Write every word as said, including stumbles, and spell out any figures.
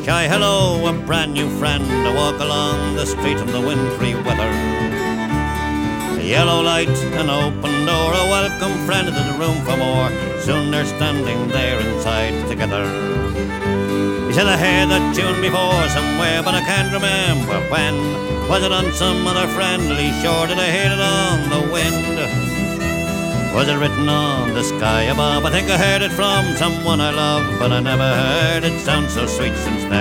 Shy hello, a brand new friend, I walk along the street in the wintry weather. A yellow light, an open door, a welcome friend into the room for more. Soon they're standing there inside together. He said I heard that tune before somewhere, but I can't remember when. Was it on some other friendly shore? Did I hear it on the wind? Was it written on the sky above? I think I heard it from someone I love, but I never heard it sound so sweet since then.